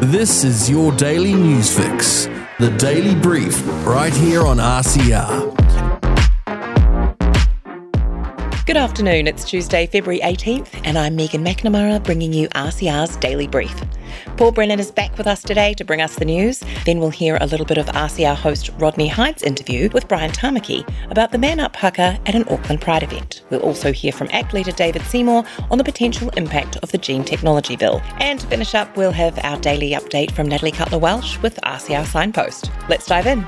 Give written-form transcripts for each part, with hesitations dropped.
This is your daily news fix, the Daily Brief, right here on RCR. Good afternoon, it's Tuesday, February 18th, and I'm Megan McNamara bringing you RCR's Daily Brief. Paul Brennan is back with us today to bring us the news. Then we'll hear a little bit of RCR host Rodney Hyde's interview with Brian Tamaki about the Man Up haka at an Auckland Pride event. We'll also hear from ACT leader David Seymour on the potential impact of the Gene Technology Bill. And to finish up, we'll have our daily update from Natalie Cutler-Welsh with RCR Signpost. Let's dive in.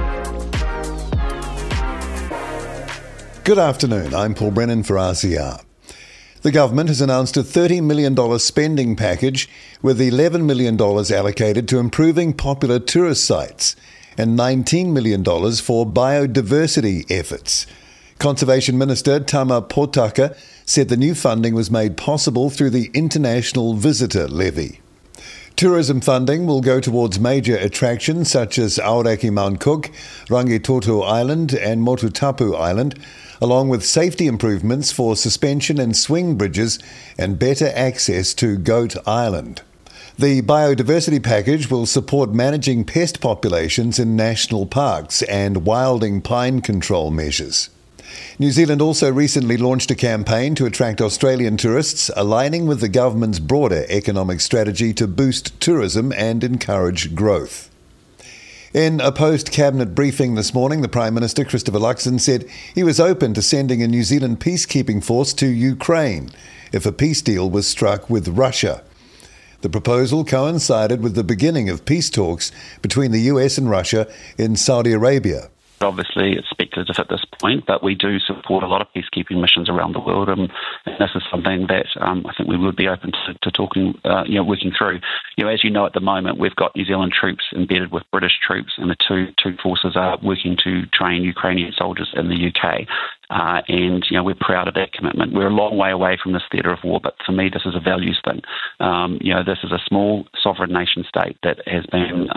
Good afternoon, I'm Paul Brennan for RCR. The government has announced a $30 million spending package with $11 million allocated to improving popular tourist sites and $19 million for biodiversity efforts. Conservation Minister Tama Potaka said the new funding was made possible through the International Visitor Levy. Tourism funding will go towards major attractions such as Aoraki Mount Cook, Rangitoto Island and Motutapu Island, along with safety improvements for suspension and swing bridges and better access to Goat Island. The biodiversity package will support managing pest populations in national parks and wilding pine control measures. New Zealand also recently launched a campaign to attract Australian tourists, aligning with the government's broader economic strategy to boost tourism and encourage growth. In a post-cabinet briefing this morning, the Prime Minister, Christopher Luxon, said he was open to sending a New Zealand peacekeeping force to Ukraine if a peace deal was struck with Russia. The proposal coincided with the beginning of peace talks between the US and Russia in Saudi Arabia. Obviously, it's speculative at this point, but we do support a lot of peacekeeping missions around the world, and this is something that I think we would be open to talking, working through. As you know, at the moment, we've got New Zealand troops embedded with British troops, and the two forces are working to train Ukrainian soldiers in the UK. And we're proud of that commitment. We're a long way away from this theatre of war, but for me, this is a values thing. This is a small sovereign nation state that has been,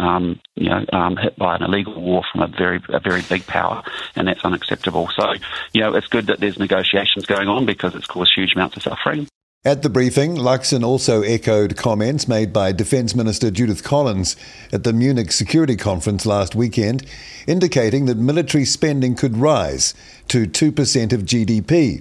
hit by an illegal war from a very big power, and that's unacceptable. So, it's good that there's negotiations going on because it's caused huge amounts of suffering. At the briefing, Luxon also echoed comments made by Defence Minister Judith Collins at the Munich Security Conference last weekend, indicating that military spending could rise to 2% of GDP.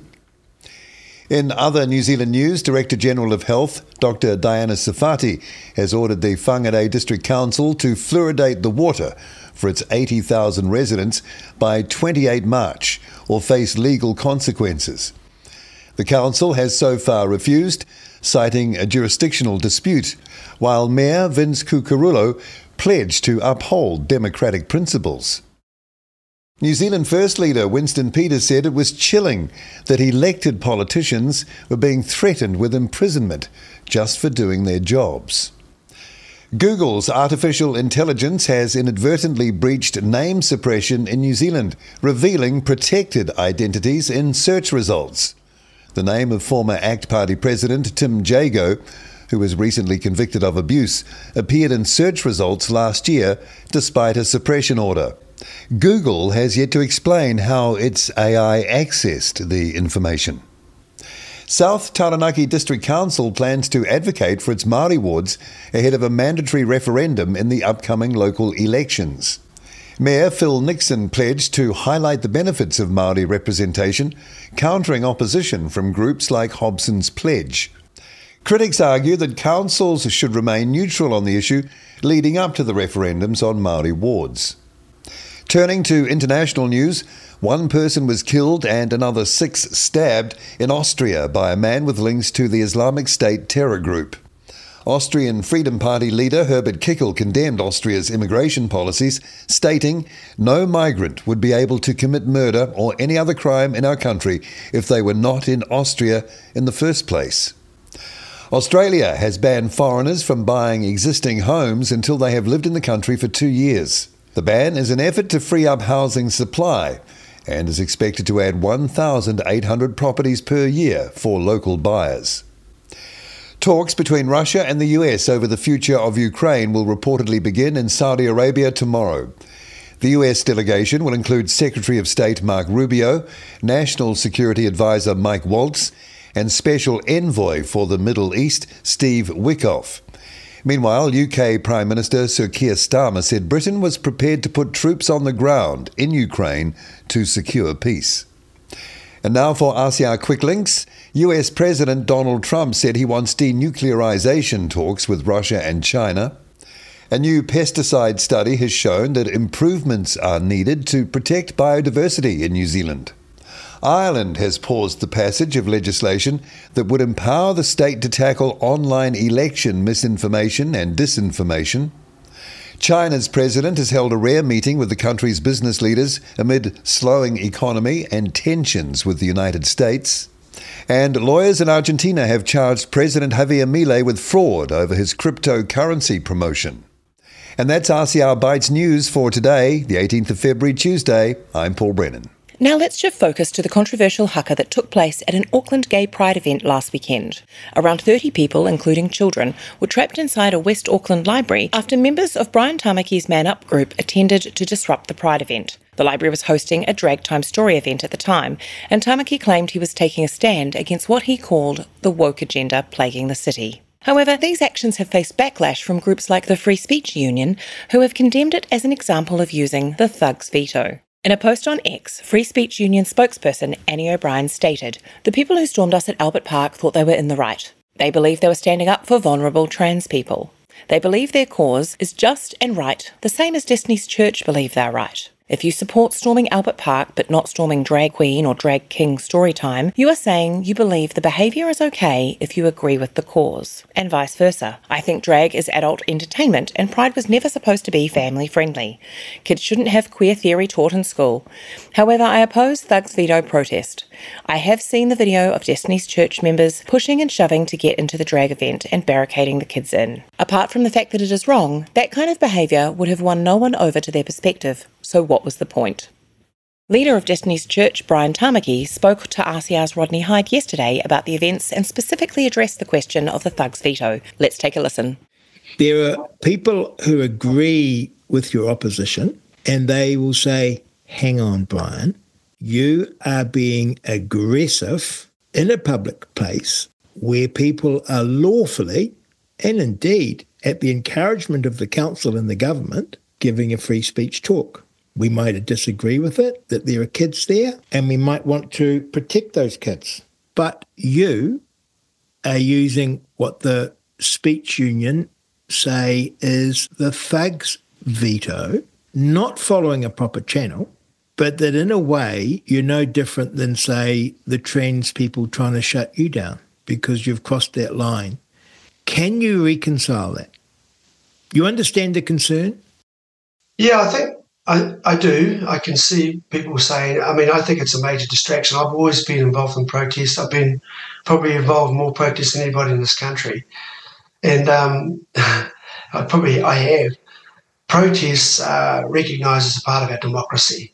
In other New Zealand news, Director-General of Health, Dr. Diana Safati, has ordered the Whangarei District Council to fluoridate the water for its 80,000 residents by 28 March or face legal consequences. The council has so far refused, citing a jurisdictional dispute, while Mayor Vince Cucurulo pledged to uphold democratic principles. New Zealand First Leader Winston Peters said it was chilling that elected politicians were being threatened with imprisonment just for doing their jobs. Google's artificial intelligence has inadvertently breached name suppression in New Zealand, revealing protected identities in search results. The name of former ACT Party President Tim Jago, who was recently convicted of abuse, appeared in search results last year despite a suppression order. Google has yet to explain how its AI accessed the information. South Taranaki District Council plans to advocate for its Māori wards ahead of a mandatory referendum in the upcoming local elections. Mayor Phil Nixon pledged to highlight the benefits of Māori representation, countering opposition from groups like Hobson's Pledge. Critics argue that councils should remain neutral on the issue leading up to the referendums on Māori wards. Turning to international news, one person was killed and another 6 stabbed in Austria by a man with links to the Islamic State terror group. Austrian Freedom Party leader Herbert Kickl condemned Austria's immigration policies, stating no migrant would be able to commit murder or any other crime in our country if they were not in Austria in the first place. Australia has banned foreigners from buying existing homes until they have lived in the country for 2 years. The ban is an effort to free up housing supply and is expected to add 1,800 properties per year for local buyers. Talks between Russia and the US over the future of Ukraine will reportedly begin in Saudi Arabia tomorrow. The US delegation will include Secretary of State Mark Rubio, National Security Advisor Mike Waltz, and Special Envoy for the Middle East Steve Witkoff. Meanwhile, UK Prime Minister Sir Keir Starmer said Britain was prepared to put troops on the ground in Ukraine to secure peace. And now for RCR Quick Links. US President Donald Trump said he wants denuclearization talks with Russia and China. A new pesticide study has shown that improvements are needed to protect biodiversity in New Zealand. Ireland has paused the passage of legislation that would empower the state to tackle online election misinformation and disinformation. China's president has held a rare meeting with the country's business leaders amid slowing economy and tensions with the United States. And lawyers in Argentina have charged President Javier Milei with fraud over his cryptocurrency promotion. And that's RCR Bytes News for today, the 18th of February, Tuesday. I'm Paul Brennan. Now let's shift focus to the controversial haka that took place at an Auckland Gay Pride event last weekend. Around 30 people, including children, were trapped inside a West Auckland library after members of Brian Tamaki's Man Up group attended to disrupt the Pride event. The library was hosting a Drag Time Story event at the time, and Tamaki claimed he was taking a stand against what he called the woke agenda plaguing the city. However, these actions have faced backlash from groups like the Free Speech Union, who have condemned it as an example of using the thug's veto. In a post on X, Free Speech Union spokesperson Annie O'Brien stated, "The people who stormed us at Albert Park thought they were in the right. They believed they were standing up for vulnerable trans people. They believe their cause is just and right, the same as Destiny's Church believe they're right. If you support storming Albert Park but not storming Drag Queen or Drag King Storytime, you are saying you believe the behaviour is okay if you agree with the cause, and vice versa. I think drag is adult entertainment and Pride was never supposed to be family friendly. Kids shouldn't have queer theory taught in school. However, I oppose Thug's veto protest. I have seen the video of Destiny's Church members pushing and shoving to get into the drag event and barricading the kids in. Apart from the fact that it is wrong, that kind of behaviour would have won no one over to their perspective. So what was the point?" Leader of Destiny's Church, Brian Tamaki, spoke to RCR's Rodney Hyde yesterday about the events and specifically addressed the question of the thug's veto. Let's take a listen. There are people who agree with your opposition and they will say, hang on, Brian, you are being aggressive in a public place where people are lawfully and indeed at the encouragement of the council and the government giving a free speech talk. We might disagree with it, that there are kids there, and we might want to protect those kids. But you are using what the speech union say is the thug's veto, not following a proper channel, but that in a way you're no different than, say, the trans people trying to shut you down because you've crossed that line. Can you reconcile that? You understand the concern? Yeah, I think I do. I can see people saying, I think it's a major distraction. I've always been involved in protests. I've been probably involved in more protests than anybody in this country. And I have. Protests are recognised as a part of our democracy.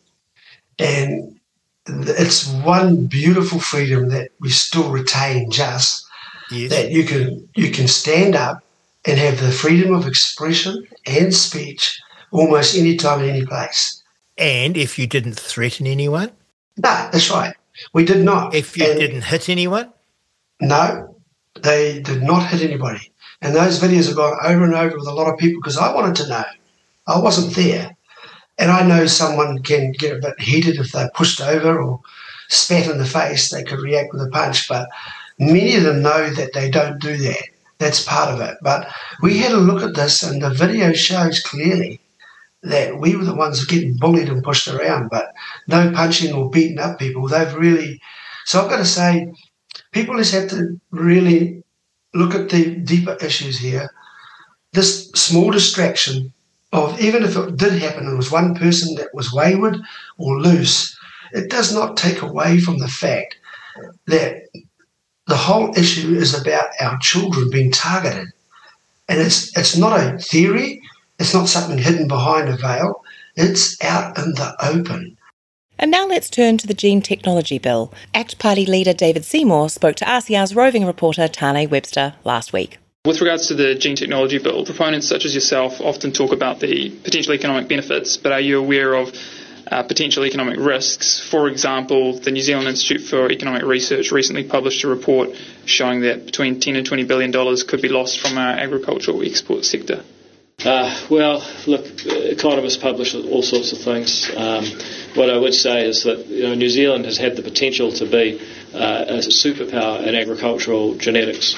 And it's one beautiful freedom that we still retain just, yes, that you can stand up and have the freedom of expression and speech almost any time and any place. And if you didn't threaten anyone? No, that's right. We did not. If you didn't hit anyone? No, they did not hit anybody. And those videos have gone over and over with a lot of people because I wanted to know. I wasn't there. And I know someone can get a bit heated if they're pushed over or spat in the face. They could react with a punch. But many of them know that they don't do that. That's part of it. But we had a look at this and the video shows clearly that we were the ones getting bullied and pushed around, but no punching or beating up people. They've really... So I've got to say, people just have to really look at the deeper issues here. This small distraction of, even if it did happen, it was one person that was wayward or loose, it does not take away from the fact that the whole issue is about our children being targeted. And it's not a theory. It's not something hidden behind a veil. It's out in the open. And now let's turn to the Gene Technology Bill. ACT Party leader David Seymour spoke to RCR's roving reporter Tane Webster last week. With regards to the Gene Technology Bill, proponents such as yourself often talk about the potential economic benefits, but are you aware of potential economic risks. For example, the New Zealand Institute for Economic Research recently published a report showing that between $10 and $20 billion could be lost from our agricultural export sector. Well, look, economists publish all sorts of things. What I would say is that New Zealand has had the potential to be a superpower in agricultural genetics.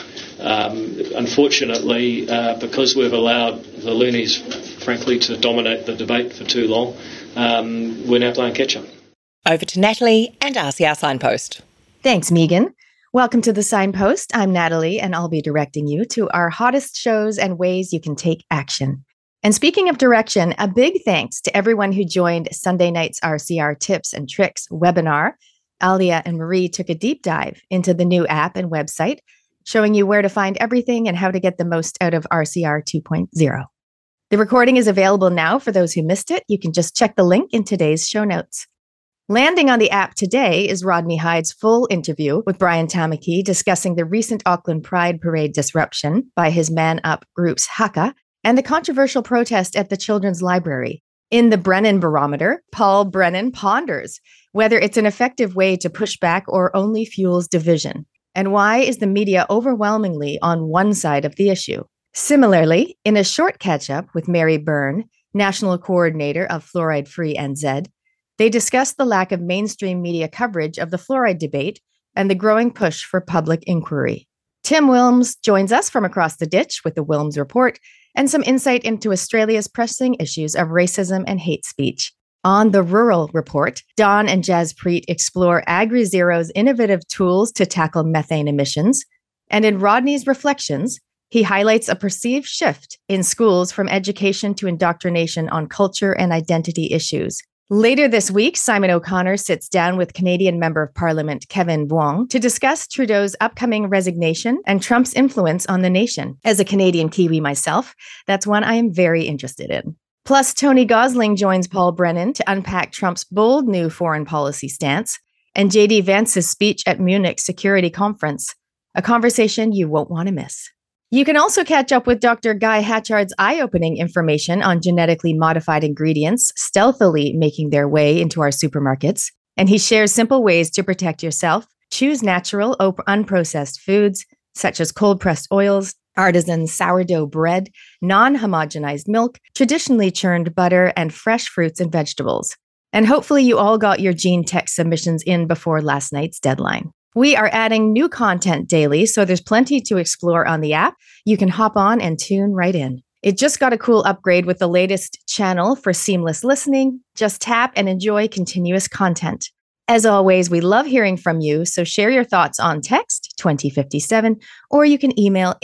Unfortunately, because we've allowed the loonies, frankly, to dominate the debate for too long, we're now playing catch-up. Over to Natalie and RCR Signpost. Thanks, Megan. Welcome to The Signpost. I'm Natalie, and I'll be directing you to our hottest shows and ways you can take action. And speaking of direction, a big thanks to everyone who joined Sunday night's RCR Tips and Tricks webinar. Alia and Marie took a deep dive into the new app and website, showing you where to find everything and how to get the most out of RCR 2.0. The recording is available now for those who missed it. You can just check the link in today's show notes. Landing on the app today is Rodney Hyde's full interview with Brian Tamaki discussing the recent Auckland Pride Parade disruption by his Man Up group's Haka and the controversial protest at the Children's Library. In the Brennan Barometer, Paul Brennan ponders whether it's an effective way to push back or only fuels division. And why is the media overwhelmingly on one side of the issue? Similarly, in a short catch-up with Mary Byrne, National Coordinator of Fluoride Free NZ, they discussed the lack of mainstream media coverage of the fluoride debate and the growing push for public inquiry. Tim Wilms joins us from across the ditch with the Wilms Report and some insight into Australia's pressing issues of racism and hate speech. On the Rural Report, Don and Jaspreet explore AgriZero's innovative tools to tackle methane emissions. And in Rodney's Reflections, he highlights a perceived shift in schools from education to indoctrination on culture and identity issues. Later this week, Simon O'Connor sits down with Canadian Member of Parliament Kevin Vuong to discuss Trudeau's upcoming resignation and Trump's influence on the nation. As a Canadian Kiwi myself, that's one I am very interested in. Plus, Tony Gosling joins Paul Brennan to unpack Trump's bold new foreign policy stance and J.D. Vance's speech at Munich Security Conference, a conversation you won't want to miss. You can also catch up with Dr. Guy Hatchard's eye-opening information on genetically modified ingredients stealthily making their way into our supermarkets. And he shares simple ways to protect yourself. Choose natural, unprocessed foods, such as cold-pressed oils, artisan sourdough bread, non-homogenized milk, traditionally churned butter, and fresh fruits and vegetables. And hopefully you all got your gene tech submissions in before last night's deadline. We are adding new content daily, so there's plenty to explore on the app. You can hop on and tune right in. It just got a cool upgrade with the latest channel for seamless listening. Just tap and enjoy continuous content. As always, we love hearing from you, so share your thoughts on text 2057, or you can email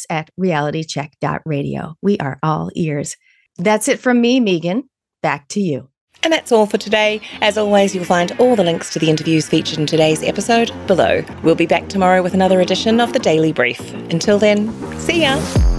inbox@realitycheck.radio. We are all ears. That's it from me, Megan. Back to you. And that's all for today. As always, you'll find all the links to the interviews featured in today's episode below. We'll be back tomorrow with another edition of the Daily Brief. Until then, see ya.